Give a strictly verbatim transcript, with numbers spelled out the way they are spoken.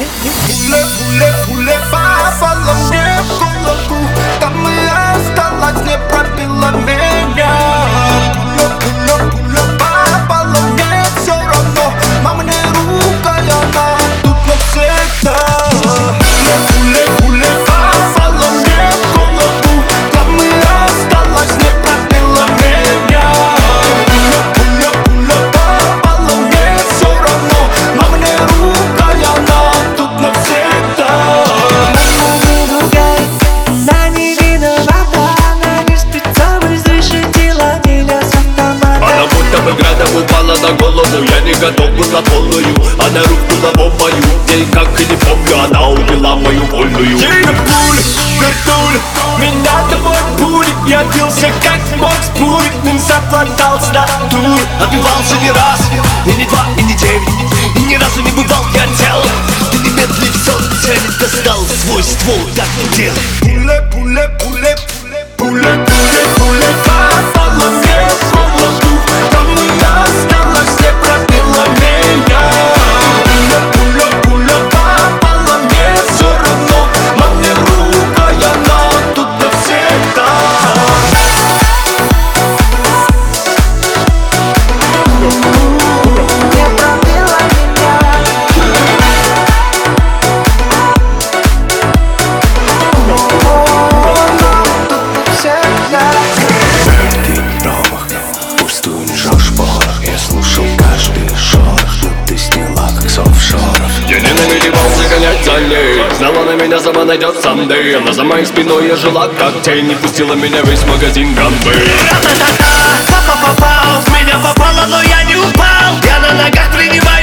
Пуля, пуля, пуля попала мне в голову. Там и осталась, не пробила меня. Пуля, пуля, пуля попала мне, все равно мама не ругай, она тут навсегда. Пуля, пуля, пуля попала мне в голову. Там и осталась, не пробила меня. Пуля, пуля, пуля попала мне, все равно мама не ругай, она тут навсегда. Маму не ругай, она не виновата. Она не специально защитила меня с автомата. Она будто бы градом упала на голову. Я не готов был на полную. Она рухнула в мою. День как и не помню, она убила мою вольную. Тебе пули, вертули, меня тобой пули. Я бился как мог с бурикным, совладал с натуры. Отбивался не раз, и не два, и не девять. И ни разу не бывал я тел. Ты не медли, все целит. Достал свой ствол, так не делай. Пуля, пуля, пуля, пуля, пуля, пуля попала мне в голову. Там и осталась, не пробила меня. Пуля, пуля, пуля попала мне, все равно мам не ругай, она тут навсегда. Не пробила меня. Тут навсегда. Ты промах, пустую несешь порох. Я слушал каждый шорох, но ты сняла как с офшоров. Я не намеревался гонять за ней. Знала, на меня сама найдет сандей. Она за моей спиной я жила как тень. Не пустила меня весь магазин ганбы. Ра-та-та-та, папа попал, в меня попало, но я не упал. Я на ногах принимаю